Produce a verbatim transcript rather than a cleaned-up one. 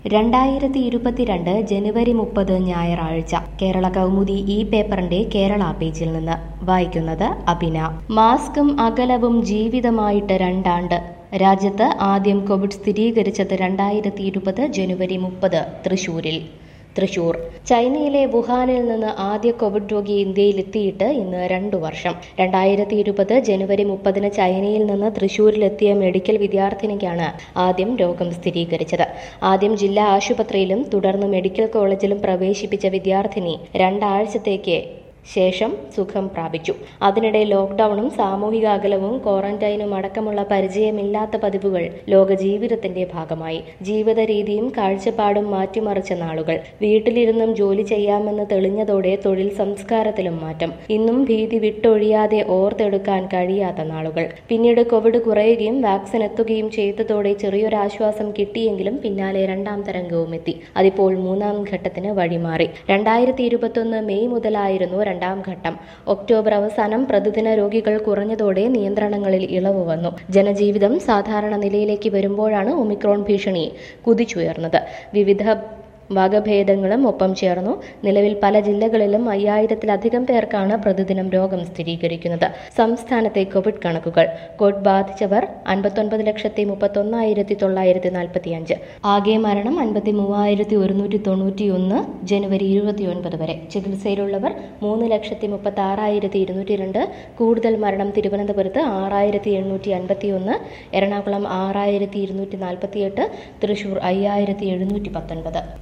രണ്ടായിരത്തി ഇരുപത്തിരണ്ട് ജനുവരി മുപ്പത് ഞായറാഴ്ച കേരള കൗമുദി ഈ പേപ്പറിന്റെ കേരള പേജിൽ നിന്ന് വായിക്കുന്നത് അഭിന. മാസ്കും അകലവും ജീവിതമായിട്ട് രണ്ടാണ്ട്. രാജ്യത്ത് ആദ്യം കോവിഡ് സ്ഥിരീകരിച്ചത് രണ്ടായിരത്തി ഇരുപത് ജനുവരി മുപ്പത് തൃശൂരിൽ. തൃശൂർ ചൈനയിലെ വുഹാനിൽ നിന്ന് ആദ്യ കോവിഡ് രോഗി ഇന്ത്യയിലെത്തിയിട്ട് ഇന്ന് രണ്ടു വർഷം. രണ്ടായിരത്തി ഇരുപത് ജനുവരി മുപ്പതിന് ചൈനയിൽ നിന്ന് തൃശൂരിലെത്തിയ മെഡിക്കൽ വിദ്യാർത്ഥിനിക്കാണ് ആദ്യം രോഗം സ്ഥിരീകരിച്ചത്. ആദ്യം ജില്ലാ ആശുപത്രിയിലും തുടർന്ന് മെഡിക്കൽ കോളേജിലും പ്രവേശിപ്പിച്ച വിദ്യാർത്ഥിനി രണ്ടാഴ്ചത്തേക്ക് ശേഷം സുഖം പ്രാപിച്ചു. അതിനിടെ ലോക്ക്ഡൌണും സാമൂഹിക അകലവും ക്വാറന്റൈനും അടക്കമുള്ള പരിചയമില്ലാത്ത പതിവുകൾ ലോക ജീവിതത്തിന്റെ ഭാഗമായി. ജീവിത രീതിയും കാഴ്ചപ്പാടും മാറ്റിമറിച്ച നാളുകൾ. വീട്ടിലിരുന്നും ജോലി ചെയ്യാമെന്ന് തെളിഞ്ഞതോടെ തൊഴിൽ സംസ്കാരത്തിലും മാറ്റം. ഇന്നും ഭീതി വിട്ടൊഴിയാതെ ഓർത്തെടുക്കാൻ കഴിയാത്ത നാളുകൾ. പിന്നീട് കോവിഡ് കുറയുകയും വാക്സിൻ എത്തുകയും ചെയ്തതോടെ ചെറിയൊരാശ്വാസം കിട്ടിയെങ്കിലും പിന്നാലെ രണ്ടാം തരംഗവും എത്തി. അതിപ്പോൾ മൂന്നാം ഘട്ടത്തിന് വഴിമാറി. രണ്ടായിരത്തി ഇരുപത്തൊന്ന് മെയ് മുതലായിരുന്നു രണ്ടാം ഘട്ടം. ഒക്ടോബർ അവസാനം പ്രതിദിന രോഗികൾ കുറഞ്ഞതോടെ നിയന്ത്രണങ്ങളിൽ ഇളവ് വന്നു. ജനജീവിതം സാധാരണ നിലയിലേക്ക് വരുമ്പോഴാണ് ഒമിക്രോൺ ഭീഷണി കുതിച്ചുയർന്നത്. വിവിധ വകഭേദങ്ങളും ഒപ്പം ചേർന്നു. നിലവിൽ പല ജില്ലകളിലും അയ്യായിരത്തിലധികം പേർക്കാണ് പ്രതിദിനം രോഗം സ്ഥിരീകരിക്കുന്നത്. സംസ്ഥാനത്തെ കോവിഡ് കണക്കുകൾ. കോവിഡ് ബാധിച്ചവർ അൻപത്തൊൻപത് ലക്ഷത്തി മുപ്പത്തൊന്നായിരത്തി തൊള്ളായിരത്തി നാൽപ്പത്തി അഞ്ച്. ആകെ മരണം അൻപത്തി മൂവായിരത്തി ഒരുന്നൂറ്റി തൊണ്ണൂറ്റി ഒന്ന് ജനുവരി ഇരുപത്തിയൊൻപത് വരെ. ചികിത്സയിലുള്ളവർ മൂന്ന് ലക്ഷത്തി മുപ്പത്തി ആറായിരത്തി ഇരുന്നൂറ്റി രണ്ട്. കൂടുതൽ മരണം തിരുവനന്തപുരത്ത് ആറായിരത്തി എണ്ണൂറ്റി അൻപത്തി ഒന്ന്, എറണാകുളം ആറായിരത്തി ഇരുന്നൂറ്റി നാൽപ്പത്തി എട്ട്, തൃശൂർ അയ്യായിരത്തി എഴുന്നൂറ്റി പത്തൊൻപത്.